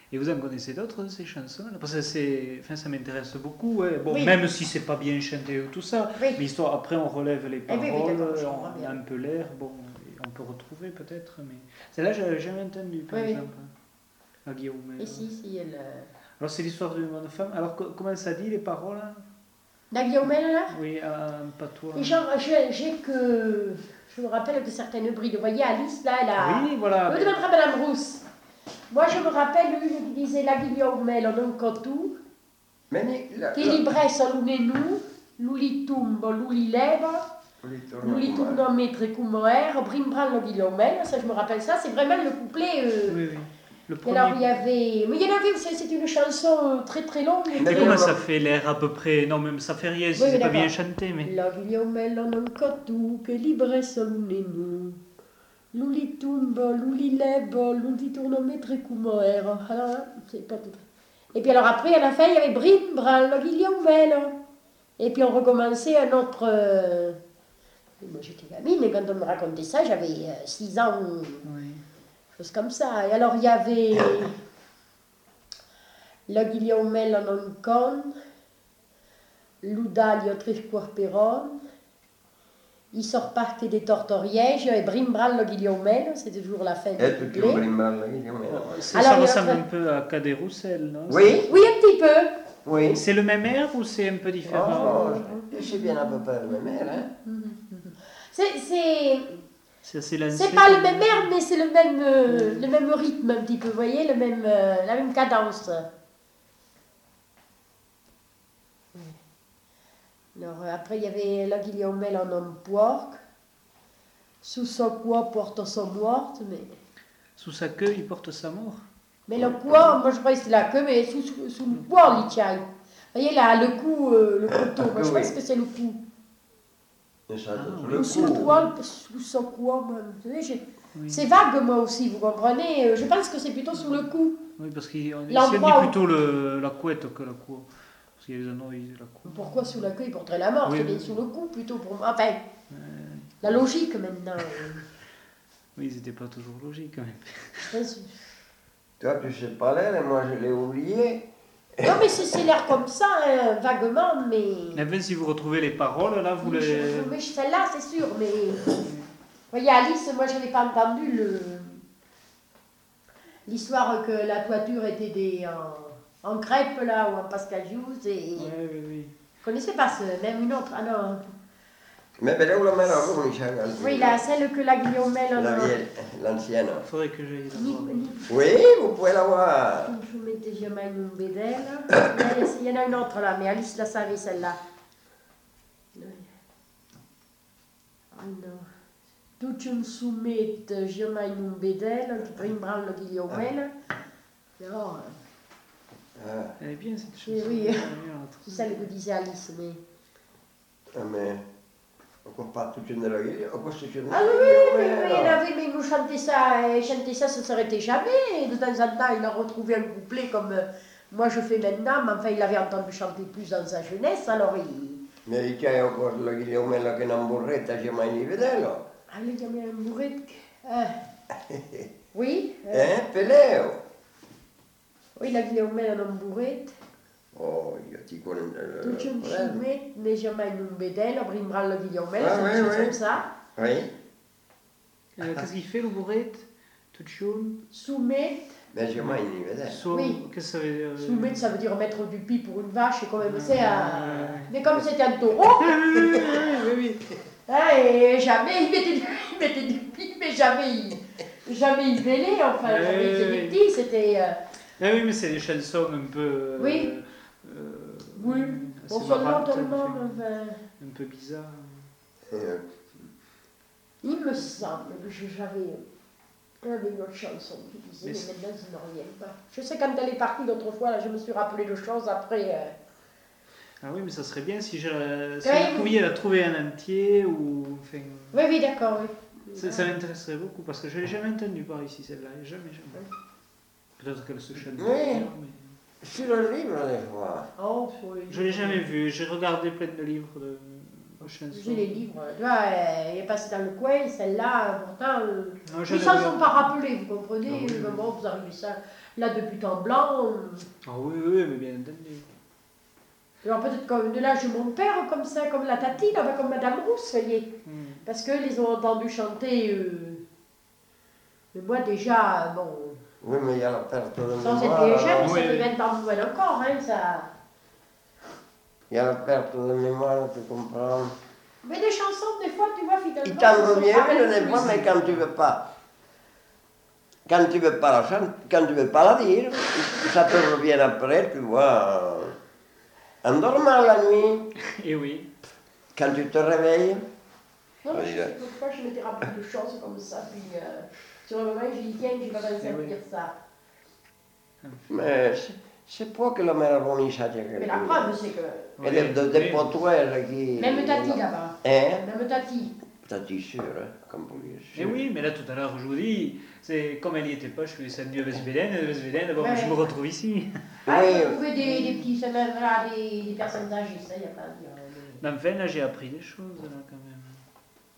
Et vous en connaissez d'autres de ces chansons là? Parce que ça m'intéresse beaucoup. Ouais. Bon, Oui. même si c'est pas bien chanté ou tout ça, Oui. mais histoire, après on relève les Eh oui, paroles, d'accord, je on comprends a bien. un peu l'air, bon, et on peut retrouver peut-être, mais celle-là j'avais jamais entendu par Oui, oui. exemple, à Guillaume. Et si, elle... Alors c'est l'histoire d'une bonne femme. Alors comment ça dit les paroles hein? La Guillaume, là? Oui, un patois. Et genre, j'ai que... Je me rappelle que certaines brides. Vous voyez, Alice, là, elle a... Oui, voilà. Je demanderai à Madame Rousse. Moi, je me rappelle une qui disait la Guillaume, elle non cotou, che libressa l'unenu, l'uli tumbo, l'uli leva, l'uli tourno mettre come brimbran le Guillaume, ça je me rappelle ça, c'est vraiment le couplet. Oui, oui. Le Et premier. alors il y avait, mais il y en avait, c'est une chanson très très longue. Mais comment ça fait l'air à peu près? Non, même ça fait rien si Oui, c'est pas d'accord. bien chanté, mais. La Guillaume, non cotou, che libressa l'unenu. L'uli tumbo, l'uli leva, l'uli tourno mettre come alors, c'est pas tout. Et puis alors après, à la fin, il y avait Brim, Bran, le Guillaume. Et puis on recommençait un autre... Moi j'étais gamine, et quand on me racontait ça, j'avais 6 ans, Oui. chose comme ça. Et alors il y avait le Guillaume non con, l'Udalio Trisquarperon, il sort parte des Tortorièges, et Brimbral le Guillaume, c'est toujours la fin du couplet. Ça ressemble un peu à Cadet Roussel, non? Oui, oui, un petit peu. Oui. C'est le même air ou c'est un peu différent? Je sais bien à peu près le même air, hein. C'est assez lancé. C'est pas le même air, mais c'est le même rythme un petit peu, vous voyez, la même cadence. Alors après, il y avait la Guillaume en homme porc, sous sa quoi porte sa morte, mais... Sous sa queue, il porte sa mort. Mais le quoi, moi je croyais que c'était la queue, mais sous le poids, il tient. Vous voyez là, le cou, le couteau, moi je pense que c'est le cou. Ou sous le poil, sous son quoi, moi. Oui. C'est vague moi aussi, vous comprenez. Je pense que c'est plutôt sous le cou. Oui, parce qu'il dit plutôt la couette que la queue. Parce qu'il y a les anneaux, la couette. Pourquoi sous la queue, il porterait la mort? Oui, c'est sous le cou plutôt pour moi. Enfin, la logique maintenant. Oui, c'était pas toujours logique quand même. Toi, tu sais pas l'air, moi je l'ai oublié. Non, mais c'est l'air comme ça, hein, vaguement, mais... Même si vous retrouvez les paroles, là, vous les... Mais celle-là, c'est sûr, mais... Vous voyez, Alice, moi, je n'avais pas entendu l'histoire que la toiture était en crêpe, là, ou en pascajous, et... Oui. Vous connaissez pas même une autre? Ah non. Mais là où la mère a rouge, oui, là, celle que la Guillaume... L'ancienne. Il faudrait que j'aille la voir. Oui, vous pouvez la voir. Je mettais jamais une bédelle. Il y en a une autre là, mais Alice la savait celle-là. Tu me soumets jamais une bédelle, tu prends le Guillaume. Alors, elle est bien cette chanson. Oui, c'est celle que disait Alice, mais... Mais... Encore pas toute une logique, encore toute une... Ah oui, il avait, mais nous chantait ça, ça ne s'arrêtait jamais. Et de temps en temps, il a retrouvé un couplet comme moi je fais maintenant, mais enfin, il avait entendu chanter plus dans sa jeunesse, alors il... Mais il y a encore le Guillaume che non burretta, j'ai mai vederlo. Ah, lui, il y avait un bourrette. Oui. Peleo. Oui, la Guillaume a un bourrette. Oh, io ti connais... Tu me soumets, mais jamais une bédelle, brimbral le Guillaume, c'est comme ça. Oui. Qu'est-ce qu'il fait le bourrette? Tuccione? Soumet. Mais jamais une vedelle. Oui. Qu'est-ce que ça veut dire? Soumet, ça veut dire mettre du pis pour une vache, et quand même c'est Mais comme c'était un taureau... Oui. Et jamais il mettait du pis, mais jamais il vélait, enfin, jamais il faisait des petits, c'était... oui, mais c'est des chansons un peu... oui. Oui, bon, seulement, un peu bizarre. Il me semble que j'avais une autre chanson qui disait, mais maintenant je ne reviens pas. Je sais quand elle est partie l'autre fois, là, je me suis rappelé de choses après... Ah oui, mais ça serait bien si vous pouviez la trouver en entier ou... Enfin, oui, d'accord, oui. Ça m'intéresserait beaucoup parce que je ne l'ai jamais entendue par ici, celle-là. Jamais. Peut-être qu'elle se chante. Oui. Sur le livre, des fois. Oh, oui. Je ne l'ai jamais vue. J'ai regardé plein de livres chanson. J'ai les livres. Tu vois, elle est passée dans le coin, celle-là, pourtant, Non, je ils ne s'en regarde sont pas rappelés, vous comprenez? Ah oui, oui. Bon, vous arrivez ça, là, de but en blanc. Ah oui, oui, mais bien entendu. Alors peut-être comme de l'âge de mon père, comme ça, comme la Tati, là, comme Madame Rousse, vous voyez. Parce qu'ils les ont entendus chanter. Mais moi, déjà, bon, Oui, mais il y a la perte de sans mémoire. être jeune, Oui, ça fait oui. 20 ans plus loin encore, hein, ça. Il y a la perte de mémoire, tu comprends. Mais des chansons, des fois, tu vois, finalement. Il t'en ce sont revient pareilles une que fois, les- mais quand tu veux pas. Quand tu veux pas la chanter, quand tu veux pas la dire, ça te revient après, tu vois. En dormant la nuit, Et oui. quand tu te réveilles. Non, mais je sais pas, je m'étais rappelé de choses comme ça, puis sur le moment, j'ai dit, tiens, j'ai pas pensé à oui. dire ça. Mais c'est pas che la mera romissata che Mais la preuve, c'est que. ed è de potuere che Même Tati là-bas. Même Tati. Tati sûr, comme vous dites. Et oui, mais là tout à l'heure, je vous dis, c'est comme elle n'y était pas, je suis descendu à Vesveden, bon, Ouais. je me retrouve ici. Ah, Oui. il faut trouver des petits, voilà, des personnes âgées, ça, il n'y a pas à dire. Mais enfin, là, j'ai appris des choses, là, quand même.